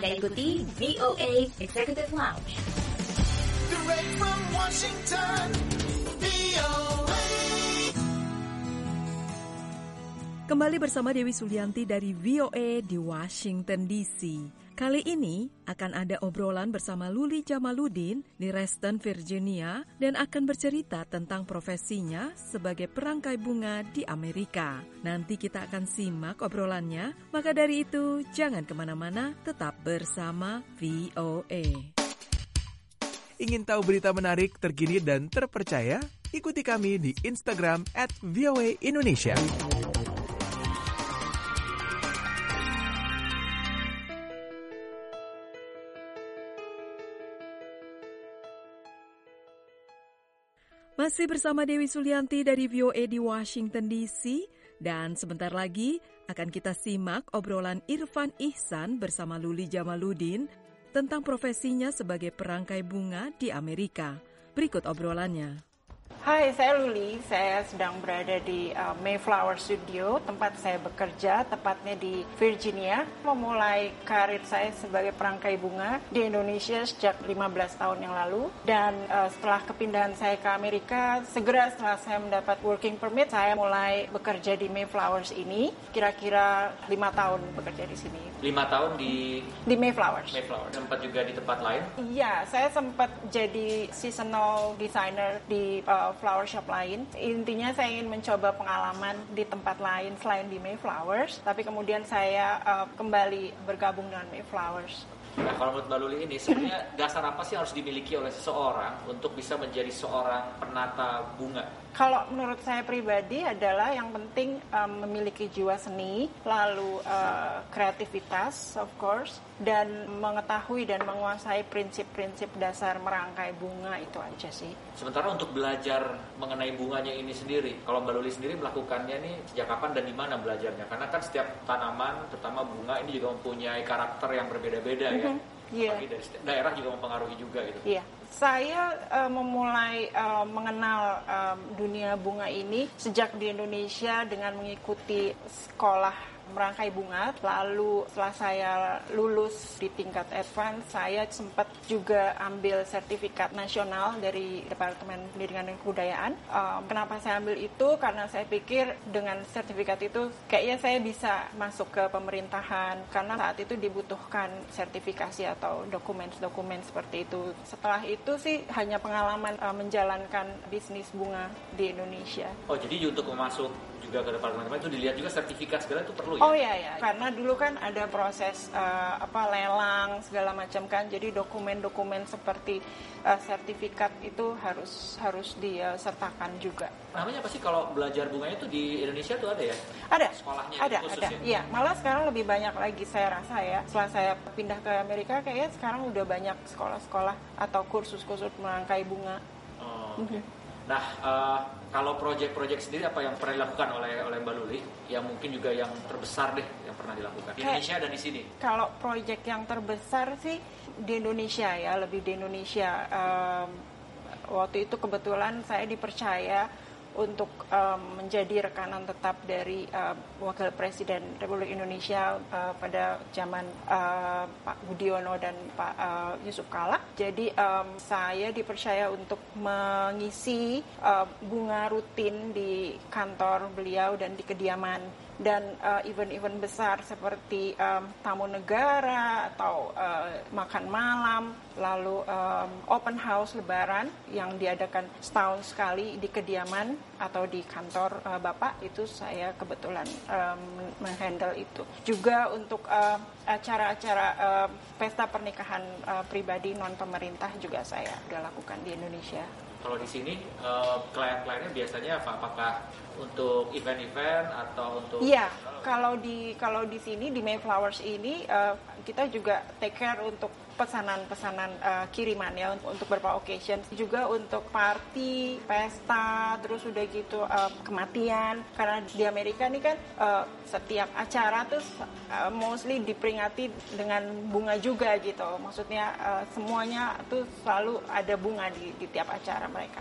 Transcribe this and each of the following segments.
Anda ikuti VOA Executive Lounge. Direct from Washington, VOA. Kembali bersama Dewi Sulianti dari VOA di Washington DC. Kali ini akan ada obrolan bersama Luli Jamaluddin di Reston, Virginia, dan akan bercerita tentang profesinya sebagai perangkai bunga di Amerika. Nanti kita akan simak obrolannya, maka dari itu jangan kemana-mana, tetap bersama VOA. Ingin tahu berita menarik, terkini, dan terpercaya? Ikuti kami di Instagram @VOA_Indonesia. Masih bersama Dewi Sulianti dari VOA di Washington DC, dan sebentar lagi akan kita simak obrolan Irfan Ihsan bersama Luli Jamaluddin tentang profesinya sebagai perangkai bunga di Amerika. Berikut obrolannya. Hai, saya Luli. Saya sedang berada di Mayflower Studio, tempat saya bekerja, tepatnya di Virginia. Memulai karir saya sebagai perangkai bunga di Indonesia sejak 15 tahun yang lalu. Dan setelah kepindahan saya ke Amerika, segera setelah saya mendapat working permit, saya mulai bekerja di Mayflowers ini. Kira-kira 5 tahun bekerja di sini. 5 tahun di Mayflowers. Sempat juga di tempat lain? Iya, saya sempat jadi seasonal designer di flower shop lain. Intinya saya ingin mencoba pengalaman di tempat lain selain di Mayflowers, tapi kemudian saya kembali bergabung dengan Mayflowers. Nah, kalau menurut Mbak Luli ini, sebenarnya dasar apa sih harus dimiliki oleh seseorang untuk bisa menjadi seorang penata bunga? Kalau menurut saya pribadi adalah yang penting memiliki jiwa seni, lalu kreativitas, of course, dan mengetahui dan menguasai prinsip-prinsip dasar merangkai bunga, itu aja sih. Sementara untuk belajar mengenai bunganya ini sendiri, kalau Mbak Luli sendiri melakukannya nih sejak kapan dan di mana belajarnya? Karena kan setiap tanaman, terutama bunga, ini juga mempunyai karakter yang berbeda-beda ya. Yeah. Apalagi dari daerah juga mempengaruhi juga gitu. Iya. Yeah. Saya memulai mengenal dunia bunga ini sejak di Indonesia dengan mengikuti sekolah merangkai bunga. Lalu setelah saya lulus di tingkat advance, saya sempat juga ambil sertifikat nasional dari Departemen Pendidikan dan Kebudayaan. Kenapa saya ambil itu? Karena saya pikir dengan sertifikat itu kayaknya saya bisa masuk ke pemerintahan, karena saat itu dibutuhkan sertifikasi atau dokumen-dokumen seperti itu. Setelah itu sih hanya pengalaman menjalankan bisnis bunga di Indonesia. Oh, jadi untuk masuk juga ke departemen itu dilihat juga sertifikat segala itu perlu ya? Oh iya, karena dulu kan ada proses lelang segala macam kan, jadi dokumen-dokumen seperti sertifikat itu harus disertakan juga. Namanya apa sih kalau belajar bunganya itu di Indonesia tuh ada ya? Ada. Sekolahnya ada. Ya? Iya, malah sekarang lebih banyak lagi saya rasa ya. Setelah saya pindah ke Amerika, kayaknya sekarang udah banyak sekolah-sekolah atau kursus-kursus merangkai bunga. Oh, okay. Nah, kalau proyek-proyek sendiri apa yang pernah dilakukan oleh Mbak Luli? Yang mungkin juga yang terbesar deh yang pernah dilakukan di Indonesia dan di sini. Kalau proyek yang terbesar sih di Indonesia ya, lebih di Indonesia. Waktu itu kebetulan saya dipercaya untuk menjadi rekanan tetap dari Wakil Presiden Republik Indonesia pada zaman Pak Budiono dan Pak Yusuf Kala. Jadi saya dipercaya untuk mengisi bunga rutin di kantor beliau dan di kediaman. Dan event-event besar seperti tamu negara atau makan malam, lalu open house lebaran yang diadakan setahun sekali di kediaman atau di kantor Bapak, itu saya kebetulan menghandle itu. Juga untuk acara-acara pesta pernikahan pribadi non pemerintah juga saya sudah lakukan di Indonesia. Kalau di sini klien-kliennya biasanya apakah untuk event-event atau untuk? Iya, kalau di sini di Mayflowers ini kita juga take care untuk pesanan-pesanan kiriman ya untuk beberapa occasion, juga untuk party, pesta, terus udah gitu kematian. Karena di Amerika nih kan setiap acara tuh mostly diperingati dengan bunga juga gitu. Maksudnya semuanya tuh selalu ada bunga di tiap acara mereka.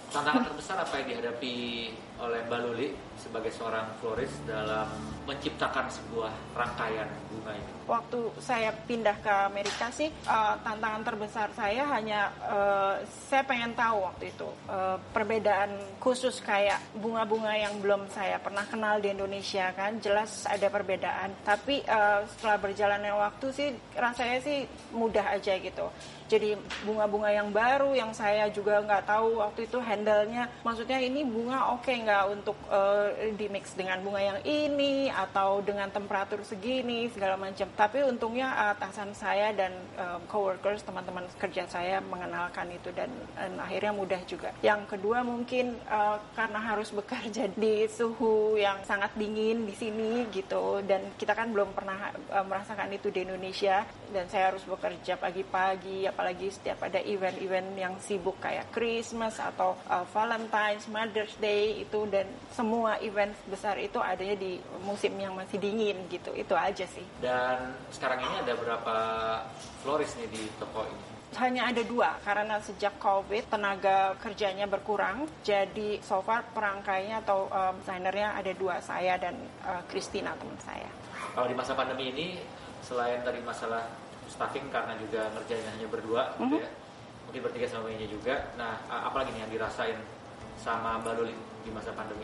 Tantangan terbesar apa yang dihadapi oleh Mbak Luli sebagai seorang florist dalam menciptakan sebuah rangkaian bunga ini? Waktu saya pindah ke Amerika sih, tantangan terbesar saya hanya saya pengen tahu waktu itu perbedaan khusus kayak bunga-bunga yang belum saya pernah kenal di Indonesia kan, jelas ada perbedaan. Tapi setelah berjalannya waktu sih rasanya sih mudah aja gitu. Jadi bunga-bunga yang baru yang saya juga nggak tahu waktu itu handle-nya, maksudnya ini bunga oke nggak untuk dimix dengan bunga yang ini atau dengan temperatur segini segala macam. Tapi untungnya atasan saya dan coworkers, teman-teman kerja saya mengenalkan itu dan akhirnya mudah juga. Yang kedua mungkin karena harus bekerja di suhu yang sangat dingin di sini gitu, dan kita kan belum pernah merasakan itu di Indonesia, dan saya harus bekerja pagi-pagi, apalagi setiap ada event-event yang sibuk kayak Christmas atau Valentine's, Mother's Day itu, dan semua event besar itu adanya di musim yang masih dingin gitu. Itu aja sih. Dan sekarang ini ada berapa florist nih di toko ini? Hanya ada 2 karena sejak COVID tenaga kerjanya berkurang. Jadi so far perangkainya atau desainernya ada 2, saya dan Christina teman saya. Kalau di masa pandemi ini selain dari masalah staffing karena juga ngerjainnya hanya berdua gitu ya, mungkin bertiga sama Mbaknya juga. Nah, apalagi nih yang dirasain sama Mbak Luli di masa pandemi?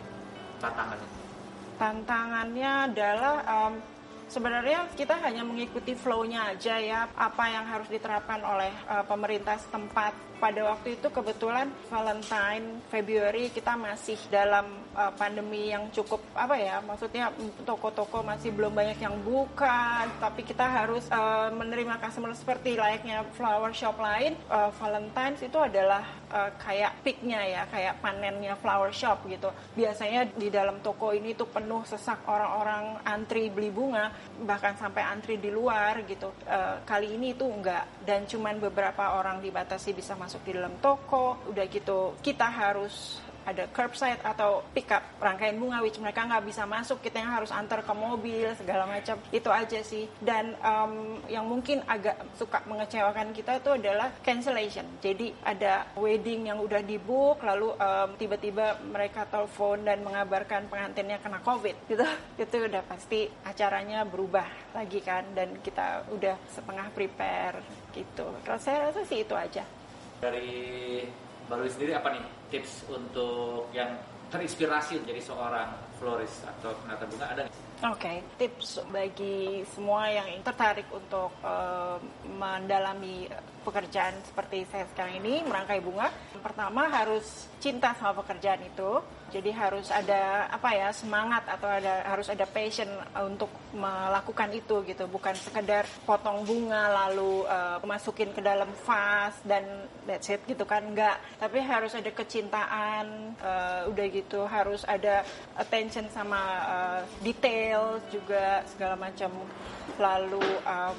Tantangannya adalah sebenarnya kita hanya mengikuti flow-nya aja ya, apa yang harus diterapkan oleh pemerintah setempat. Pada waktu itu kebetulan Valentine, Februari kita masih dalam pandemi yang cukup maksudnya toko-toko masih belum banyak yang buka, tapi kita harus menerima customer seperti layaknya flower shop lain. Valentine's itu adalah kayak peaknya ya, kayak panennya flower shop gitu. Biasanya di dalam toko ini tuh penuh sesak, orang-orang antri beli bunga, bahkan sampai antri di luar gitu. Kali ini itu enggak, dan cuman beberapa orang dibatasi bisa masuk di dalam toko. Udah gitu kita harus ada curbside atau pick up rangkaian bunga, which mereka nggak bisa masuk, kita yang harus antar ke mobil segala macam. Itu aja sih. Dan yang mungkin agak suka mengecewakan kita itu adalah cancellation. Jadi ada wedding yang udah di book, lalu tiba-tiba mereka telepon dan mengabarkan pengantinnya kena COVID gitu. Itu udah pasti acaranya berubah lagi kan, dan kita udah setengah prepare gitu. Kalau saya rasa sih itu aja. Dari Mbak Luli sendiri apa nih tips untuk yang terinspirasi menjadi seorang florist atau penata bunga, ada nggak? Oke, tips bagi semua yang tertarik untuk mendalami pekerjaan seperti saya sekarang ini, merangkai bunga. Pertama harus cinta sama pekerjaan itu. Jadi harus ada semangat atau harus ada passion untuk melakukan itu gitu, bukan sekedar potong bunga lalu masukin ke dalam vas dan that's it gitu kan, enggak. Tapi harus ada kecintaan, udah gitu harus ada attention sama detail juga segala macam. Lalu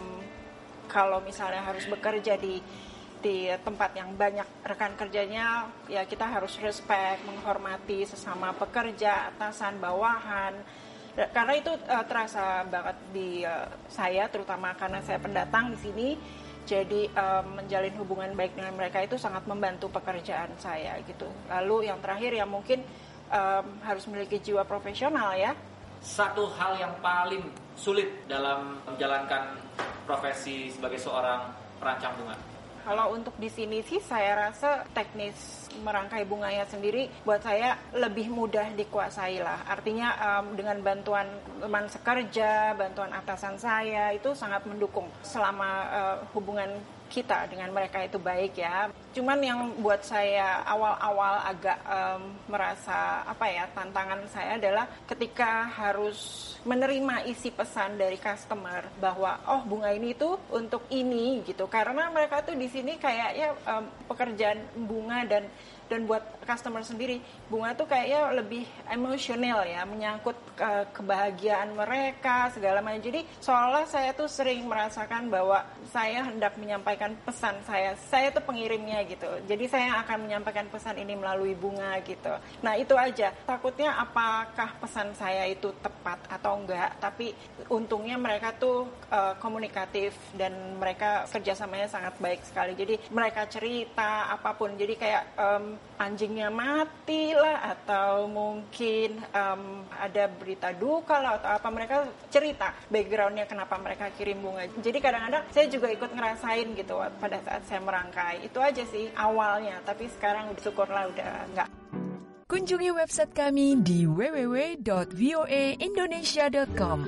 kalau misalnya harus bekerja di tempat yang banyak rekan kerjanya, ya kita harus respect, menghormati sesama pekerja, atasan, bawahan. Karena itu terasa banget di saya, terutama karena saya pendatang di sini. Jadi menjalin hubungan baik dengan mereka itu sangat membantu pekerjaan saya gitu. Lalu yang terakhir ya mungkin harus memiliki jiwa profesional ya. Satu hal yang paling sulit dalam menjalankan profesi sebagai seorang perancang bunga? Kalau untuk di sini sih saya rasa teknis merangkai bunganya sendiri buat saya lebih mudah dikuasai lah. Artinya dengan bantuan teman sekerja, bantuan atasan saya itu sangat mendukung selama hubungan kita dengan mereka itu baik ya. Cuman yang buat saya awal-awal agak merasa tantangan saya adalah ketika harus menerima isi pesan dari customer bahwa bunga ini tuh untuk ini gitu. Karena mereka tuh di sini kayaknya pekerjaan bunga dan buat customer sendiri, bunga tuh kayaknya lebih emosional ya, menyangkut kebahagiaan mereka segala macam. Jadi seolah saya tuh sering merasakan bahwa saya hendak menyampaikan menyampaikan pesan saya. Saya tuh pengirimnya gitu. Jadi saya akan menyampaikan pesan ini melalui bunga gitu. Nah itu aja. Takutnya apakah pesan saya itu tepat atau enggak. Tapi untungnya mereka tuh komunikatif dan mereka kerjasamanya sangat baik sekali. Jadi mereka cerita apapun. Jadi kayak anjingnya mati lah atau mungkin ada berita duka lah atau apa, mereka cerita backgroundnya kenapa mereka kirim bunga. Jadi kadang-kadang saya juga ikut ngerasain gitu pada saat saya merangkai. Itu aja sih awalnya, tapi sekarang syukurlah udah enggak. Kunjungi website kami di www.voaindonesia.com.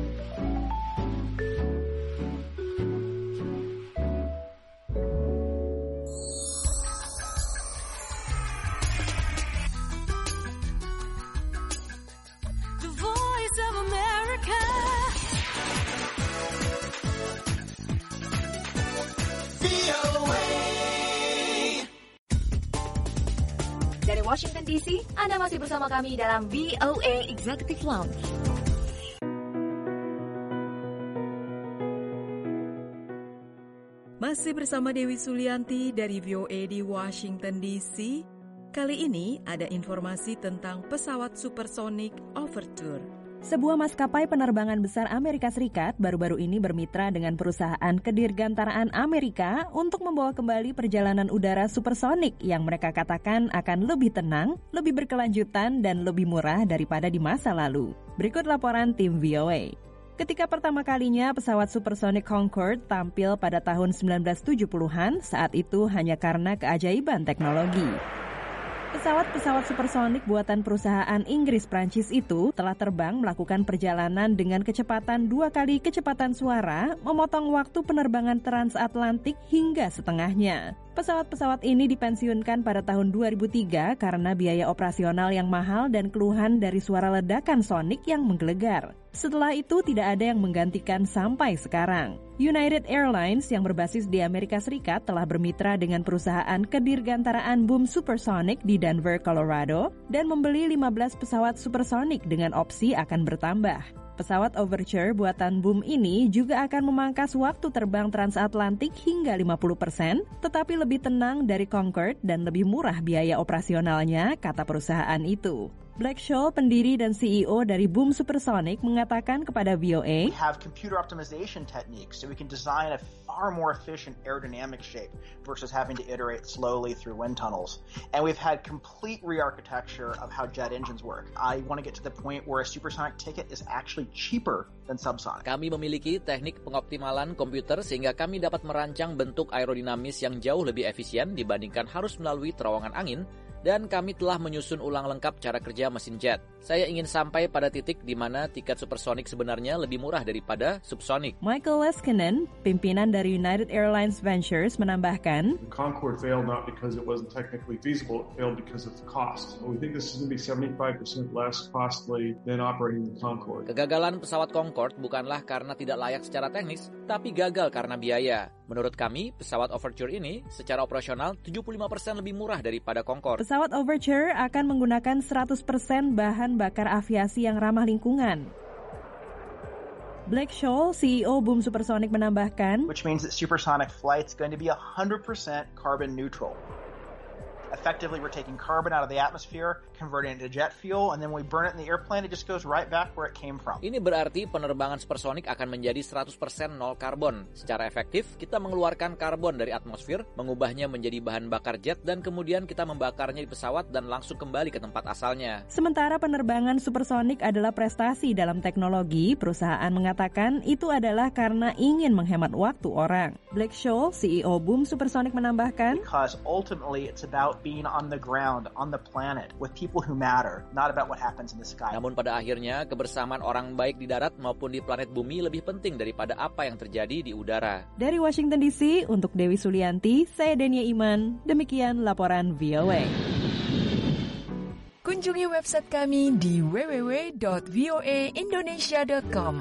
Dari Washington DC, Anda masih bersama kami dalam VOA Executive Lounge. Masih bersama Dewi Sulianti dari VOA di Washington DC. Kali ini ada informasi tentang pesawat supersonik Overture. Sebuah maskapai penerbangan besar Amerika Serikat baru-baru ini bermitra dengan perusahaan kedirgantaraan Amerika untuk membawa kembali perjalanan udara supersonik yang mereka katakan akan lebih tenang, lebih berkelanjutan, dan lebih murah daripada di masa lalu. Berikut laporan tim VOA. Ketika pertama kalinya pesawat supersonik Concorde tampil pada tahun 1970-an, saat itu hanya karena keajaiban teknologi. Pesawat-pesawat supersonik buatan perusahaan Inggris-Prancis itu telah terbang melakukan perjalanan dengan kecepatan 2 kali kecepatan suara, memotong waktu penerbangan transatlantik hingga setengahnya. Pesawat-pesawat ini dipensiunkan pada tahun 2003 karena biaya operasional yang mahal dan keluhan dari suara ledakan sonik yang menggelegar. Setelah itu tidak ada yang menggantikan sampai sekarang. United Airlines yang berbasis di Amerika Serikat telah bermitra dengan perusahaan kedirgantaraan boom supersonic di Denver, Colorado dan membeli 15 pesawat supersonik dengan opsi akan bertambah. Pesawat Overture buatan Boom ini juga akan memangkas waktu terbang transatlantik hingga 50%, tetapi lebih tenang dari Concorde dan lebih murah biaya operasionalnya, kata perusahaan itu. Black Scholl, pendiri dan CEO dari Boom Supersonic, mengatakan kepada VOA, We have computer optimization techniques so we can design a far more efficient aerodynamic shape versus having to iterate slowly through wind tunnels. And we've had complete re-architecture of how jet engines work. I want to get to the point where a supersonic ticket is actually cheaper than subsonic. Kami memiliki teknik pengoptimalan komputer sehingga kami dapat merancang bentuk aerodinamis yang jauh lebih efisien dibandingkan harus melalui terowongan angin, dan kami telah menyusun ulang lengkap cara kerja mesin jet. Saya ingin sampai pada titik di mana tiket supersonik sebenarnya lebih murah daripada subsonik. Michael Leskinen, pimpinan dari United Airlines Ventures, menambahkan, Concorde failed not because it wasn't technically feasible, it failed because of the cost. We think this is going to be 75% less costly than operating the Concorde. Kegagalan pesawat Concorde bukanlah karena tidak layak secara teknis, tapi gagal karena biaya. Menurut kami, pesawat Overture ini secara operasional 75% lebih murah daripada Concorde. Pesawat Overture akan menggunakan 100% bahan bakar aviasi yang ramah lingkungan. Black Scholl, CEO Boom Supersonic, menambahkan, Which means that supersonic flight's going to be 100% carbon neutral. Effectively, we're taking carbon out of the atmosphere, converting it to jet fuel, and then when we burn it in the airplane, it just goes right back where it came from. Ini berarti penerbangan supersonik akan menjadi 100% nol karbon. Secara efektif, kita mengeluarkan karbon dari atmosfer, mengubahnya menjadi bahan bakar jet, dan kemudian kita membakarnya di pesawat dan langsung kembali ke tempat asalnya. Sementara penerbangan supersonik adalah prestasi dalam teknologi, perusahaan mengatakan itu adalah karena ingin menghemat waktu orang. Black Scholl, CEO Boom Supersonic, menambahkan, Because ultimately, it's about being on the ground, on the planet, with people who matter, not about what happens in the sky. Namun pada akhirnya, kebersamaan orang baik di darat maupun di planet bumi lebih penting daripada apa yang terjadi di udara. Dari Washington DC, untuk Dewi Sulianti, saya Denia Iman. Demikian laporan VOA. Kunjungi website kami di www.voaindonesia.com.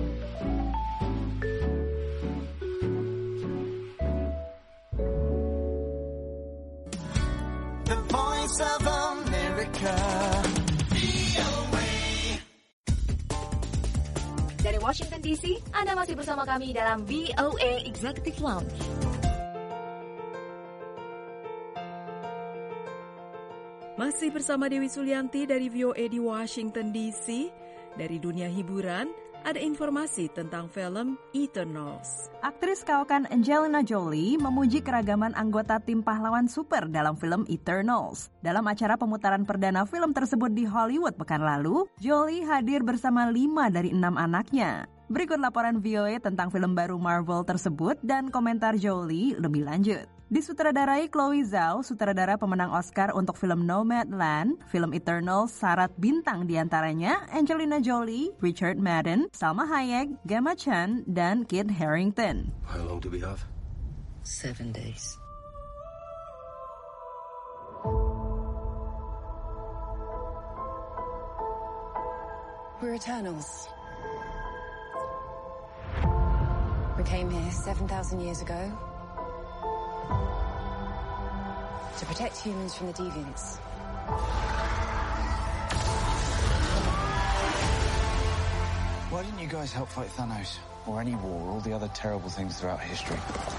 The Voice of America. Dari Washington DC, Anda masih bersama kami dalam VOA Executive Lounge. Masih bersama Dewi Sulianti dari VOA di Washington DC. Dari dunia hiburan, ada informasi tentang film Eternals. Aktris kawakan Angelina Jolie memuji keragaman anggota tim pahlawan super dalam film Eternals. Dalam acara pemutaran perdana film tersebut di Hollywood pekan lalu, Jolie hadir bersama 5 dari 6 anaknya. Berikut laporan VOA tentang film baru Marvel tersebut dan komentar Jolie lebih lanjut. Disutradarai Chloe Zhao, sutradara pemenang Oscar untuk film Nomadland, film Eternals syarat bintang diantaranya Angelina Jolie, Richard Madden, Salma Hayek, Gemma Chan, dan Kit Harington. How long do we have? 7 days. We're Eternals. We came here 7,000 years ago to protect humans from the deviants. Why didn't you guys help fight Thanos? Or any war, all the other terrible things throughout history?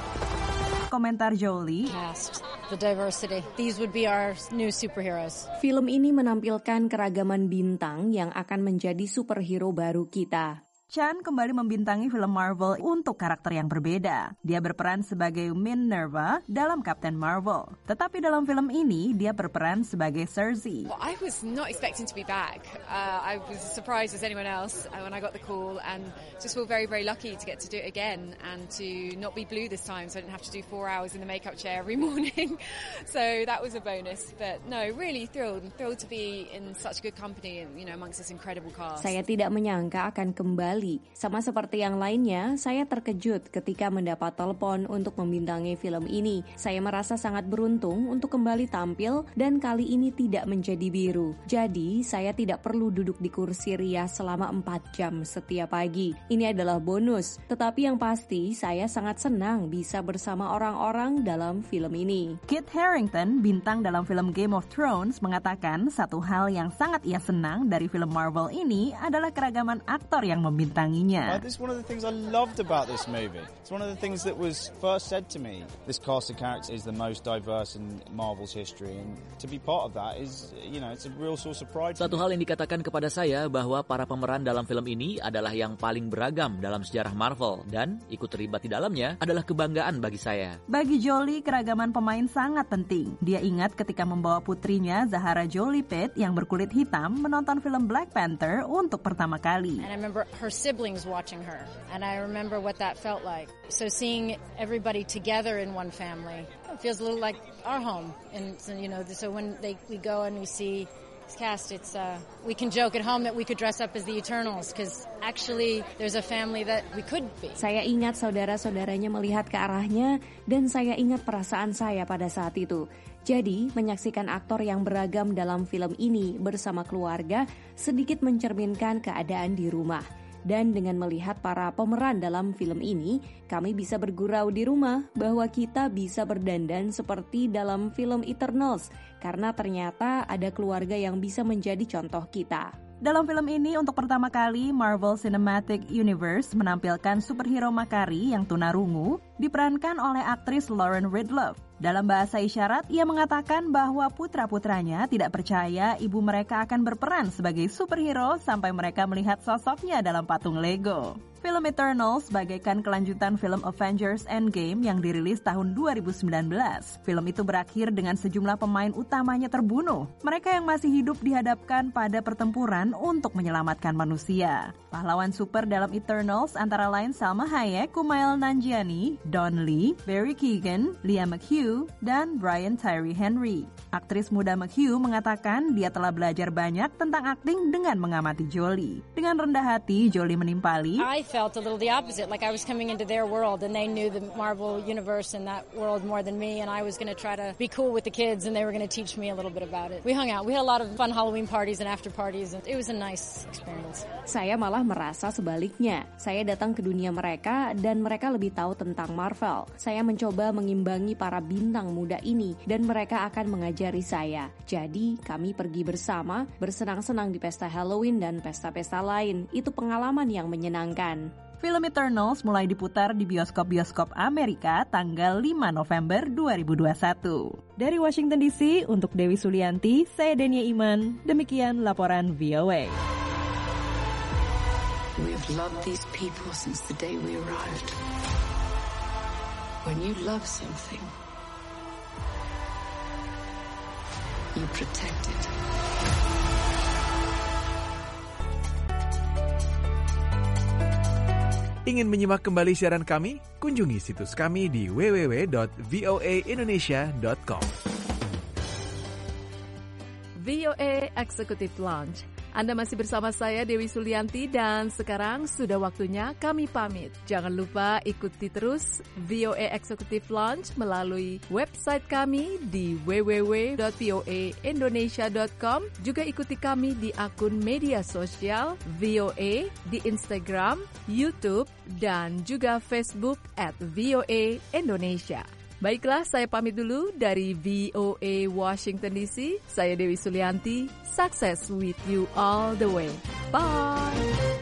Komentar Jolie. Cast, the diversity. These would be our new superheroes. Film ini menampilkan keragaman bintang yang akan menjadi superhero baru kita. Chan kembali membintangi film Marvel untuk karakter yang berbeda. Dia berperan sebagai Minerva dalam Captain Marvel. Tetapi dalam film ini, dia berperan sebagai Cersei. Well, I was not expecting to be back. I was as surprised as anyone else when I got the call and just feel very, very lucky to get to do it again and to not be blue this time so I didn't have to do 4 hours in the makeup chair every morning. So that was a bonus. But no, really thrilled to be in such good company and, amongst this incredible cast. Saya tidak menyangka akan kembali. Sama seperti yang lainnya, saya terkejut ketika mendapat telepon untuk membintangi film ini. Saya merasa sangat beruntung untuk kembali tampil dan kali ini tidak menjadi biru. Jadi, saya tidak perlu duduk di kursi rias selama 4 jam setiap pagi. Ini adalah bonus, tetapi yang pasti saya sangat senang bisa bersama orang-orang dalam film ini. Kit Harington, bintang dalam film Game of Thrones, mengatakan satu hal yang sangat ia senang dari film Marvel ini adalah keragaman aktor yang membintanginya. This is one of the things I loved about this movie. It's one of the things that was first said to me. This cast of characters is the most diverse in Marvel's history, and to be part of that is, it's a real source of pride. Satu hal yang dikatakan kepada saya bahwa para pemeran dalam film ini adalah yang paling beragam dalam sejarah Marvel dan ikut terlibat di dalamnya adalah kebanggaan bagi saya. Bagi Jolie, keragaman pemain sangat penting. Dia ingat ketika membawa putrinya Zahara Jolie Pitt yang berkulit hitam menonton film Black Panther untuk pertama kali. And I remember her siblings watching her, and I remember what that felt like. So seeing everybody together in one family, it feels a little like our home. And so, so when we go and we see this cast, it's we can joke at home that we could dress up as the Eternals because actually there's a family that we could be. Saya ingat saudara-saudaranya melihat ke arahnya dan saya ingat perasaan saya pada saat itu. Jadi, menyaksikan aktor yang beragam dalam film ini bersama keluarga sedikit mencerminkan keadaan di rumah. Dan dengan melihat para pemeran dalam film ini, kami bisa bergurau di rumah bahwa kita bisa berdandan seperti dalam film Eternals, karena ternyata ada keluarga yang bisa menjadi contoh kita. Dalam film ini, untuk pertama kali, Marvel Cinematic Universe menampilkan superhero Makari yang tunarungu, diperankan oleh aktris Lauren Ridloff. Dalam bahasa isyarat, ia mengatakan bahwa putra-putranya tidak percaya ibu mereka akan berperan sebagai superhero sampai mereka melihat sosoknya dalam patung Lego. Film Eternals bagaikan kelanjutan film Avengers Endgame yang dirilis tahun 2019. Film itu berakhir dengan sejumlah pemain utamanya terbunuh. Mereka yang masih hidup dihadapkan pada pertempuran untuk menyelamatkan manusia. Pahlawan super dalam Eternals antara lain Salma Hayek, Kumail Nanjiani, Don Lee, Barry Keoghan, Liam McHugh, dan Brian Tyree Henry. Aktris muda McHugh mengatakan dia telah belajar banyak tentang akting dengan mengamati Jolie. Dengan rendah hati, Jolie menimpali, I felt a little the opposite, like I was coming into their world and they knew the Marvel universe and that world more than me, and I was going to try to be cool with the kids and they were going to teach me a little bit about it. We hung out. We had a lot of fun Halloween parties and after parties, and it was a nice experience. Saya malah merasa sebaliknya. Saya datang ke dunia mereka dan mereka lebih tahu tentang Marvel. Saya mencoba mengimbangi para bintang muda ini dan mereka akan mengajari saya. Jadi, kami pergi bersama, bersenang-senang di pesta Halloween dan pesta-pesta lain. Itu pengalaman yang menyenangkan. Film Eternals mulai diputar di bioskop-bioskop Amerika tanggal 5 November 2021. Dari Washington DC, untuk Dewi Sulianti, saya Denia Iman. Demikian laporan VOA. We've loved these people since the day we arrived. When you love something, you protect it. Ingin menyimak kembali siaran kami? Kunjungi situs kami di www.voaindonesia.com. VOA Executive Lounge. Anda masih bersama saya Dewi Sulianti dan sekarang sudah waktunya kami pamit. Jangan lupa ikuti terus VOA Executive Lounge melalui website kami di www.voaindonesia.com. Juga ikuti kami di akun media sosial VOA di Instagram, YouTube, dan juga Facebook @VOA Indonesia. Baiklah, saya pamit dulu dari VOA Washington DC. Saya Dewi Sulianti. Success with you all the way. Bye!